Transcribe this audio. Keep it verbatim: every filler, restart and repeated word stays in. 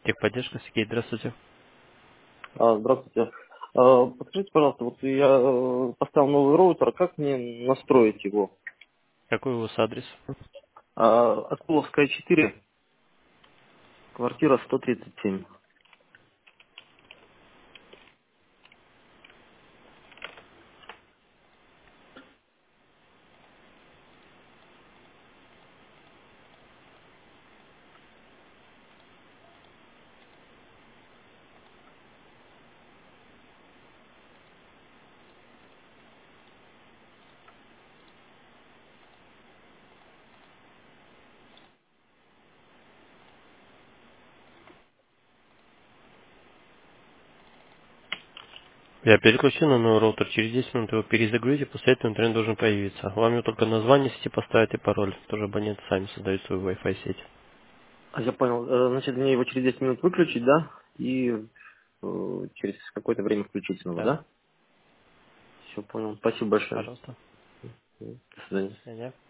Техподдержка, Сергей, здравствуйте. А, здравствуйте. А, подскажите, пожалуйста, вот я э, поставил новый роутер, как мне настроить его? Какой у вас адрес? А, Акуловская четыре, квартира сто тридцать семь. Я переключил на новый роутер. Через десять минут его перезагрузите, после этого интернет должен появиться. Вам его только название сети поставить и пароль. Тоже абоненты сами создают свою Wi-Fi сеть. А, я понял. Э, Значит, мне его через десять минут выключить, да? И э, через какое-то время включить снова, Да, да? Все, понял. Спасибо большое. пожалуйста. До свидания. До свидания.